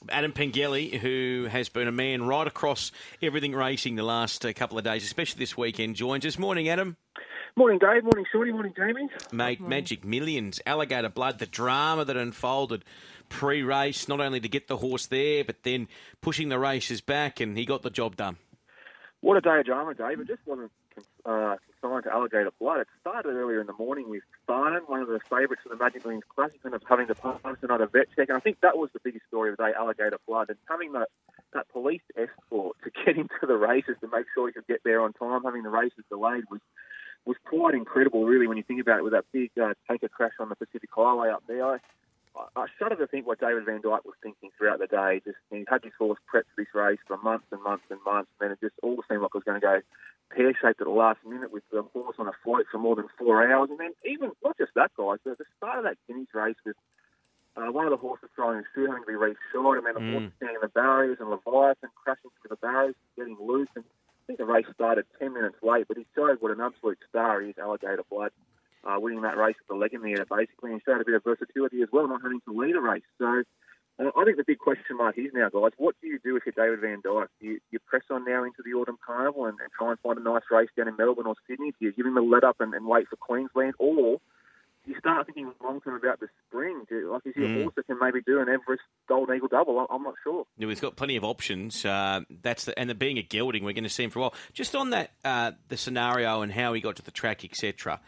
Adam Pengelly, who has been a man right across everything racing the last couple of days, especially this weekend, joins us. Morning, Adam. Morning, Dave. Morning, Shorty. Morning, Jamie. Mate, Magic Millions, Alligator Blood, the drama that unfolded pre-race, not only to get the horse there, but then pushing the races back, and he got the job done. What a day of drama, Dave. It just wasn't consigned to Alligator Blood. It started earlier in the morning with Farnan, one of the favourites of the Magic Millions Classic, and of having to pass another vet check. And I think that was the biggest story of the day, Alligator Blood. And having that police escort to get into the races to make sure he could get there on time, having the races delayed was quite incredible, really, when you think about it, with that big tanker crash on the Pacific Highway up there. I shudder to think what David Van Dyke was thinking throughout the day. Just he had his horse prepped for this race for months and months and months, and then it just all seemed like it was going to go pear-shaped at the last minute with the horse on a float for more than 4 hours. And then even, not just that, guys, the start of that Guineas race with one of the horses throwing his shoe having to be reshod, and then the horse standing in the barriers, and Leviathan crashing through the barriers, getting loose. And I think the race started 10 minutes late, but he showed what an absolute star he is, Alligator Blood. Winning that race with the leg in the air, basically, and showed a bit of versatility as well, not having to lead a race. So I think the big question mark is now, guys, what do you do if you're David Van Dyke? Do you press on now into the Autumn Carnival and try and find a nice race down in Melbourne or Sydney? Do you give him a let up and wait for Queensland? Or do you start thinking long-term about the spring? Is he a horse that can maybe do an Everest Golden Eagle double? I'm not sure. Yeah, we've got plenty of options. And being a gelding, we're going to see him for a while. Just on that, the scenario and how he got to the track, etc.,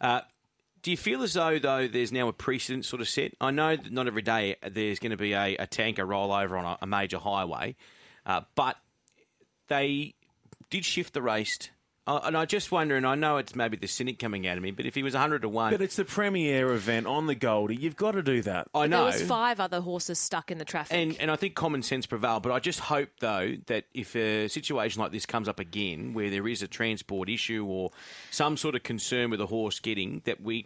do you feel as though there's now a precedent sort of set? I know that not every day there's going to be a tanker roll over on a major highway, but they did shift the race. And I just wonder, and I know it's maybe the cynic coming out of me, but if he was 100 to 1... But it's the premier event on the Goldie. You've got to do that. I know. There was 5 other horses stuck in the traffic. And I think common sense prevailed, but I just hope, though, that if a situation like this comes up again, where there is a transport issue or some sort of concern with a horse getting, that we,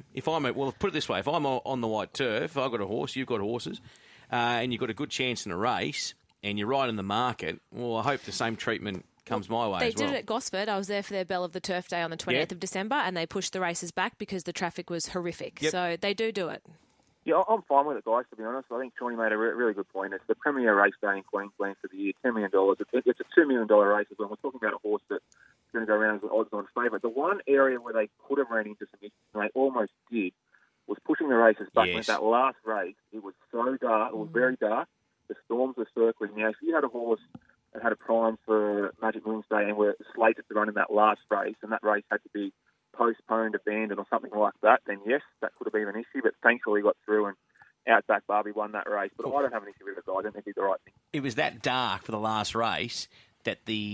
put it this way, if I'm on the white turf, I've got a horse, you've got horses, and you've got a good chance in a race, and you're right in the market, well, I hope the same treatment comes my way as well. They did it at Gosford. I was there for their Bell of the Turf Day on the 28th of December, and they pushed the races back because the traffic was horrific. Yep. So they do it. Yeah, I'm fine with it, guys, to be honest. I think Shawnee made a really good point. It's the premier race day in Queensland for the year, $10 million. It's a $2 million race as well. We're talking about a horse that's going to go around as an odds-on favourite. The one area where they could have ran into some issues, and they almost did, was pushing the races back. Yes. With that last race, it was so dark. It was very dark. The storms were circling. Now, if you had a horse and had a prime for Magic Millions Day and were slated to run in that last race, and that race had to be postponed, abandoned, or something like that, then yes, that could have been an issue. But thankfully, he got through, and Outback Barbie won that race. But I don't have an issue with it, guys. I think they did the right thing. It was that dark for the last race that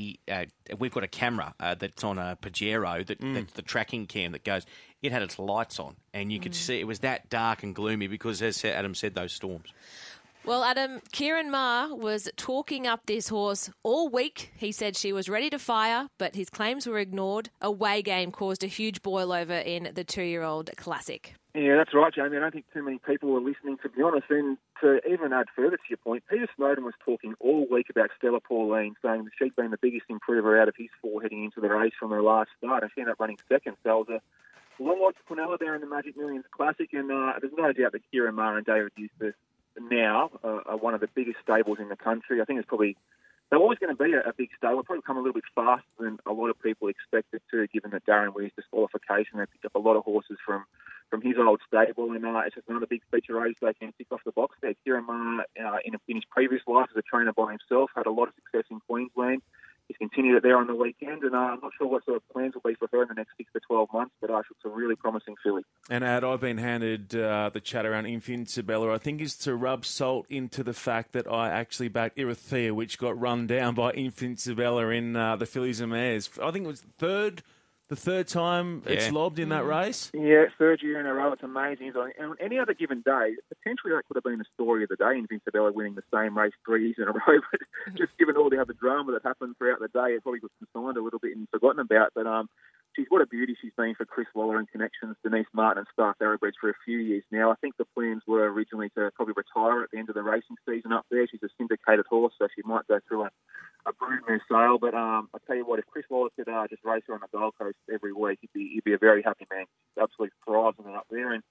we've got a camera that's on a Pajero that's the tracking cam that goes. It had its lights on, and you could see it was that dark and gloomy because, as Adam said, those storms. Well, Adam, Kieran Maher was talking up this horse all week. He said she was ready to fire, but his claims were ignored. A away game caused a huge boil over in the 2-year-old Classic. Yeah, that's right, Jamie. I don't think too many people were listening, to be honest. And to even add further to your point, Peter Snowden was talking all week about Stella Pauline, saying that she'd been the biggest improver out of his 4 heading into the race from her last start, and she ended up running second. So it was a long watch for Quinella there in the Magic Millions Classic, and there's no doubt that Kieran Maher and David Eustace now are one of the biggest stables in the country. I think it's probably... They're always going to be a big stable. Probably come a little bit faster than a lot of people expected to, given that Darren Weir's disqualification. They picked up a lot of horses from his old stable, and it's just another big feature race they can tick off the box there. Kieran Maher, in his previous life as a trainer by himself, had a lot of success in Queensland. He's continued it there on the weekend, and I'm not sure what sort of plans will be for her in the next 6 to 12 months, but it's a really promising filly. And I've been handed the chat around Invincible, I think, is to rub salt into the fact that I actually backed Irithea, which got run down by Invincible in the Fillies and Mares. I think it was the third time it's lobbed in that race. Yeah, 3rd year in a row. It's amazing. And on any other given day, potentially that could have been the story of the day, Invincible winning the same race 3 years in a row. But just given all the other drama that happened throughout the day, it probably was consigned a little bit and forgotten about. But what a beauty she's been for Chris Waller and Connections, Denise Martin and Star Thoroughbreds for a few years now. I think the plans were originally to probably retire at the end of the racing season up there. She's a syndicated horse, so she might go through a broodmare sale. But I'll tell you what, if Chris Waller could just race her on the Gold Coast every week, he'd be a very happy man. He absolutely thrives on it up there. And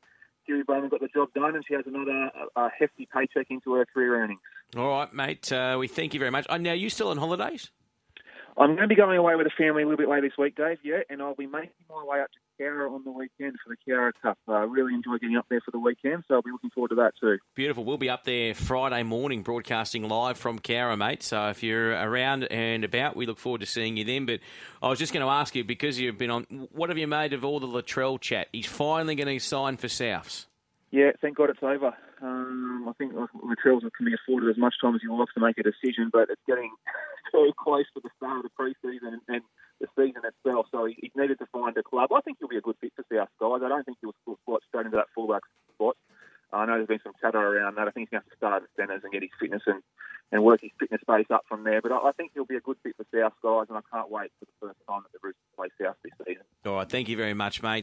Kiri Bowman got the job done, and she has another hefty paycheck into her career earnings. All right, mate. We thank you very much. Now, you still on holidays? I'm going to be going away with the family a little bit later this week, Dave, and I'll be making my way up to Cowra on the weekend for the Cowra Cup. I really enjoy getting up there for the weekend, so I'll be looking forward to that too. Beautiful. We'll be up there Friday morning broadcasting live from Cowra, mate. So if you're around and about, we look forward to seeing you then. But I was just going to ask you, because you've been on, what have you made of all the Latrell chat? He's finally going to sign for Souths. Yeah, thank God it's over. I think Latrell can be afforded as much time as he likes to make a decision, but it's getting so close to the start of the pre-season and the season itself, so he needed to find a club. I think he'll be a good fit for South, guys. I don't think he'll slot straight into that fullback spot. I know there's been some chatter around that. I think he's going to have to start at centres and get his fitness and work his fitness base up from there. But I think he'll be a good fit for South, guys, and I can't wait for the first time that the Roosters play South this season. All right, thank you very much, mate.